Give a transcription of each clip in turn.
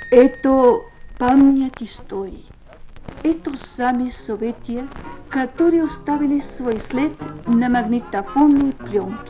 Это память истории. Это сами события, которые оставили свой след на магнитофонной пленке.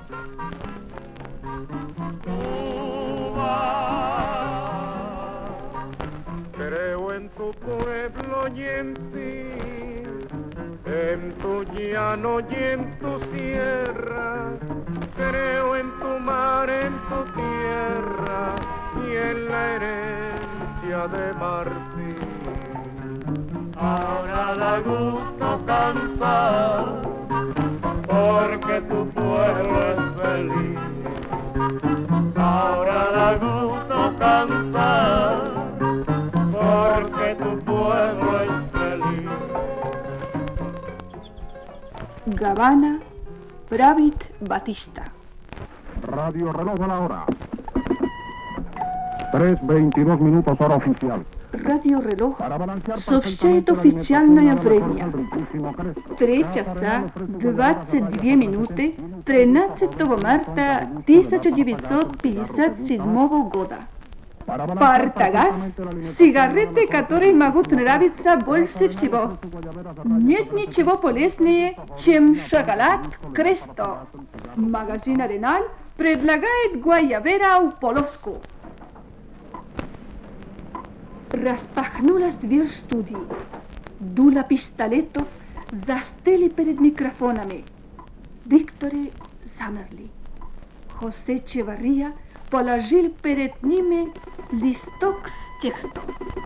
Creo en tu pueblo y en ti, en tu llano y en tu sierra. Creo en tu mar, en tu tierra y en la herencia de Martín. Ahora da gusto cantar, porque tu pueblo es feliz. Ahora da gusto cantar, porque tu pueblo es feliz. Gavana, Pravit Batista. Radio Reloj de la Hora. 3:22 minutos hora oficial. Radio Reloj сообщает официальное время. 3 часа 22 минуты 13 марта 1957 года. Партагаз – сигареты, которые могут нравиться больше всего. Нет ничего полезнее, чем шоколад Кресто. Магазин Аренал предлагает гуайабера у полоску. Распахнулась дверь студии. Дула пистолетов застыли перед микрофонами. Викторы замерли. Хосе Эчеверрия положил перед ними листок с текстом.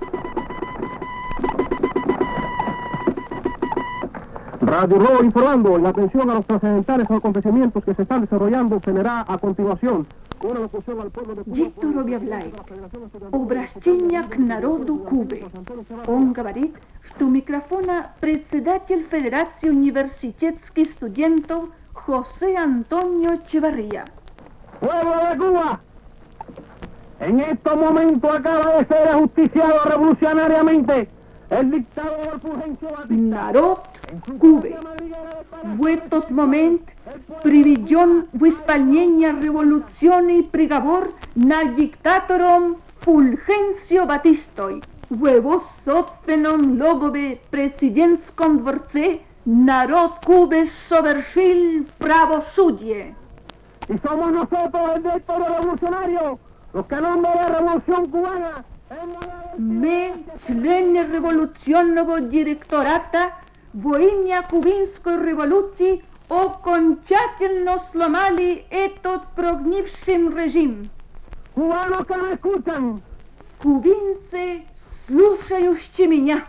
Radio Reloj informando, la atención a los trascendentales acontecimientos que se están desarrollando generará a continuación una locución al pueblo de Cuba. Виктор объявляет обращение к народу Кубы. Он говорит, что у микрофона председатель Федерации университетских студентов Хосе Антонио Эчеверрия. ¡Pueblo de Cuba! En estos momentos acaba de ser ajusticiado revolucionariamente el dictador Fulgencio Batista. Народ Кубы. В этот момент приведен в исполнение революционный приговор над диктатором Фульхенсио Батистой. В его собственном логове президентском дворце народ Кубы совершил правосудие. Y somos nosotros, el directorio revolucionario, los que en nombre de la revolución cubana hemos dado... Мы, члены революционного директората, во имя кубинской революции окончательно сломали этот прогнивший режим. Cubanos que me escuchan, Кубинцы, слушающие меня.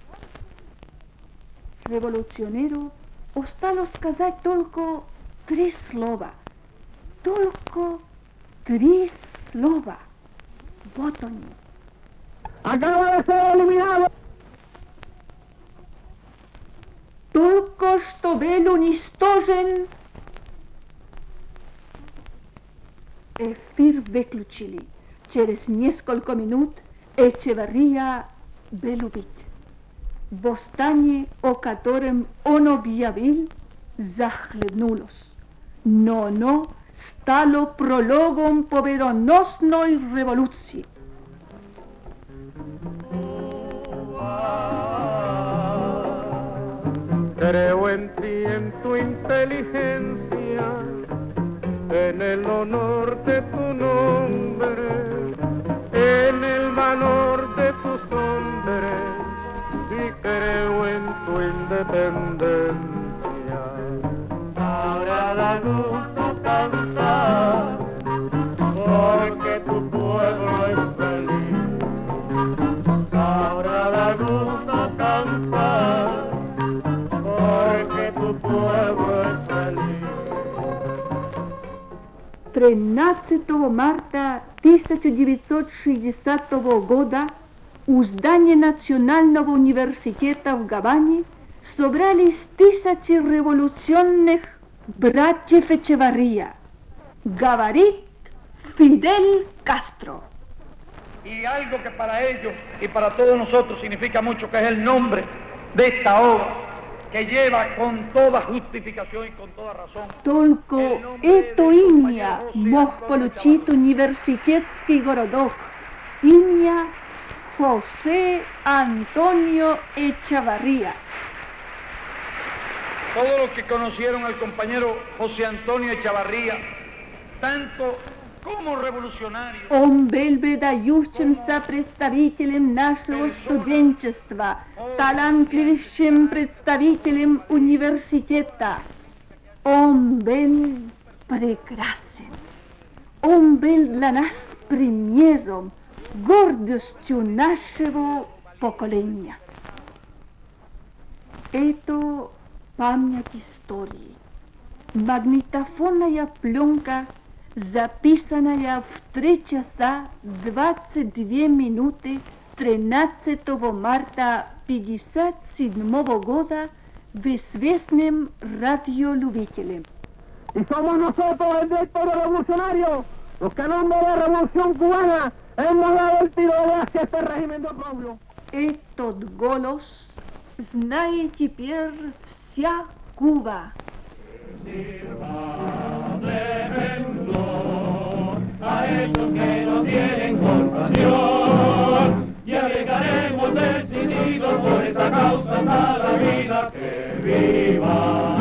Революционеру осталось сказать только 3 слова. Только 3 слова. Вот они. acaba de ser eliminado. Только что был уничтожен. Эфир выключили. Через несколько минут Эчеверрия был убит. Восстание, о котором он объявил, захлебнулось. Но стало прологом победоносной революции. Creo en ti, en tu inteligencia, en el honor de tu nombre, en el valor de tus hombres, y creo en tu independencia. Ahora da gusto cantar, porque tu pueblo es feliz. Ahora da gusto cantar, porque tu pueblo es feliz. 13 марта 1960 года у здания Национального университета в Гаване собрались тысячи революционных братьев Эчеверрия. Говорит Фидель Кастро. Y algo que para ellos y para todos nosotros significa mucho, que es el nombre de esta obra, que lleva con toda justificación y con toda razón. Только это имя мог получить университетский городок, Iña José Antonio Echavarría. Todos los que conocieron al compañero José Antonio Echavarría, tanto como revolucionario, Он был выдающимся представителем нашего студенчества, талантливейшим представителем университета. Он был прекрасен. Он был для нас примером, гордостью нашего поколения. Это память истории. Магнитофонная пленка, записанная в 3 часа 22 минуты 13 марта 1957 года в известном радиолюбителе. Y somos nosotros, el directorio revolucionario, los que en nombre de la revolución cubana hemos dado el tiro de gracia a este régimen de oprobio. Этот голос знает теперь вся Cuba. A esos que no tienen compasión, ya llegaremos decididos por esa causa hasta la vida. Que viva